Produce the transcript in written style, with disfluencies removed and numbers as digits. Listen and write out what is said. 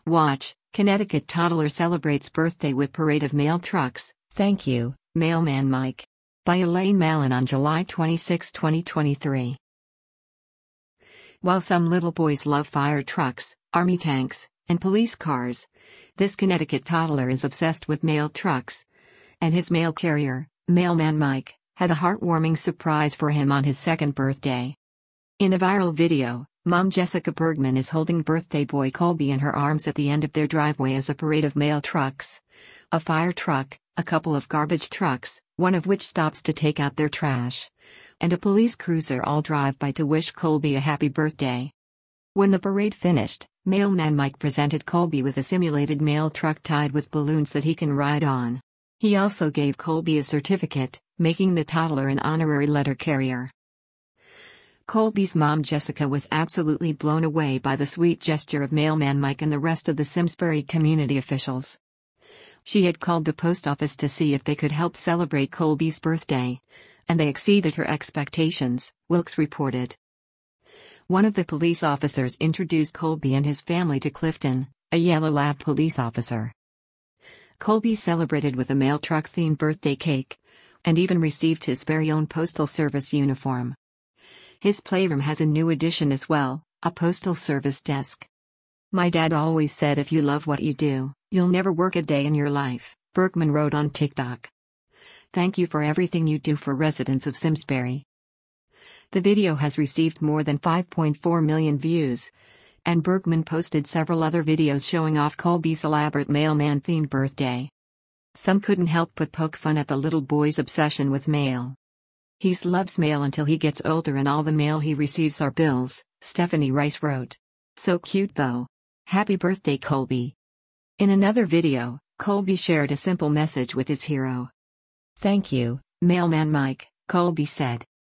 Watch, Connecticut toddler celebrates birthday with parade of mail trucks. Thank you, Mailman Mike. By Elaine Mallon on July 26, 2023. While some little boys love fire trucks, army tanks, and police cars, this Connecticut toddler is obsessed with mail trucks. And his mail carrier, Mailman Mike, had a heartwarming surprise for him on his second birthday. In a viral video, Mom Jessica Bergman is holding birthday boy Colby in her arms at the end of their driveway as a parade of mail trucks. A fire truck, a couple of garbage trucks, one of which stops to take out their trash, and a police cruiser all drive by to wish Colby a happy birthday. When the parade finished, Mailman Mike presented Colby with a simulated mail truck tied with balloons that he can ride on. He also gave Colby a certificate, making the toddler an honorary letter carrier. Colby's mom Jessica was absolutely blown away by the sweet gesture of Mailman Mike and the rest of the Simsbury community officials. She had called the post office to see if they could help celebrate Colby's birthday, and they exceeded her expectations, Wilkes reported. One of the police officers introduced Colby and his family to Clifton, a Yellow Lab police officer. Colby celebrated with a mail truck-themed birthday cake, and even received his very own Postal Service uniform. His playroom has a new addition as well, a Postal Service desk. My dad always said if you love what you do, you'll never work a day in your life, Bergman wrote on TikTok. Thank you for everything you do for residents of Simsbury. The video has received more than 5.4 million views, and Bergman posted several other videos showing off Colby's elaborate mailman-themed birthday. Some couldn't help but poke fun at the little boy's obsession with mail. He loves mail until he gets older and all the mail he receives are bills, Stephanie Rice wrote. So cute though. Happy birthday, Colby. In another video, Colby shared a simple message with his hero. Thank you, Mailman Mike, Colby said.